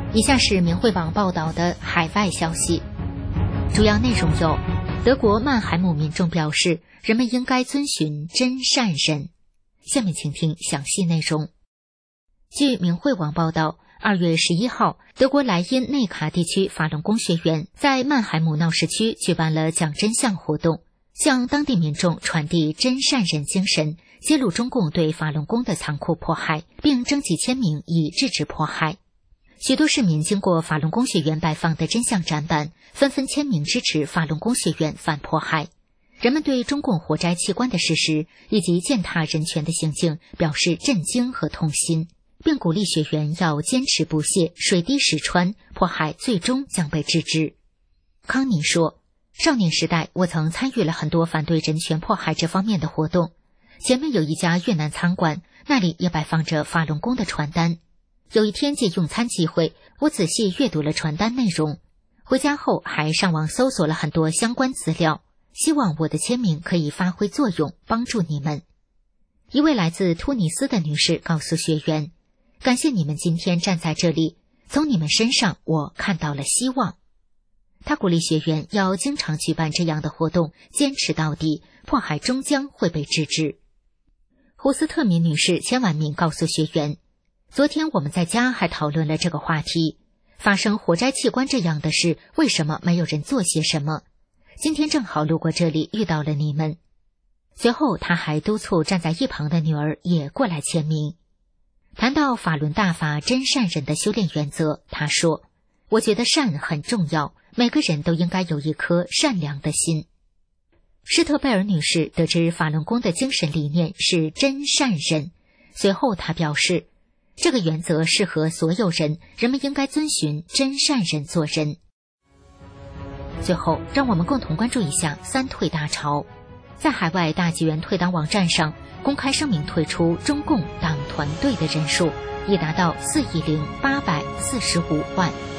以下是明慧网报道的海外消息，主要内容有：德国曼海姆民众表示，人们应该遵循真善忍。下面请听详细内容。据明慧网报道，2月11号，德国莱茵内卡地区法轮功学员在曼海姆闹市区举办了讲真相活动，向当地民众传递真善忍精神，揭露中共对法轮功的残酷迫害，并征集签名以制止迫害。许多市民经过法轮功学员摆放的真相展板，纷纷签名支持法轮功学员反迫害。人们对中共活摘器官的事实以及践踏人权的行径表示震惊和痛心，并鼓励学员要坚持不懈，水滴石穿，迫害最终将被制止。康妮说，少年时代我曾参与了很多反对人权迫害这方面的活动，前面有一家越南餐馆，那里也摆放着法轮功的传单。有一天借用餐机会，我仔细阅读了传单内容，回家后还上网搜索了很多相关资料，希望我的签名可以发挥作用，帮助你们。一位来自突尼斯的女士告诉学员，感谢你们今天站在这里，从你们身上我看到了希望。她鼓励学员要经常举办这样的活动，坚持到底，迫害终将会被制止。胡斯特民女士千万名告诉学员，昨天我们在家还讨论了这个话题，发生活摘器官这样的事，为什么没有人做些什么？今天正好路过这里，遇到了你们。随后他还督促站在一旁的女儿也过来签名。谈到法轮大法真善忍的修炼原则，他说，我觉得善很重要，每个人都应该有一颗善良的心。施特贝尔女士得知法轮功的精神理念是真善忍，随后她表示，这个原则适合所有人，人们应该遵循真善忍做人。最后，让我们共同关注一下三退大潮。在海外大纪元退党网站上公开声明退出中共党团队的人数已达到4.845亿。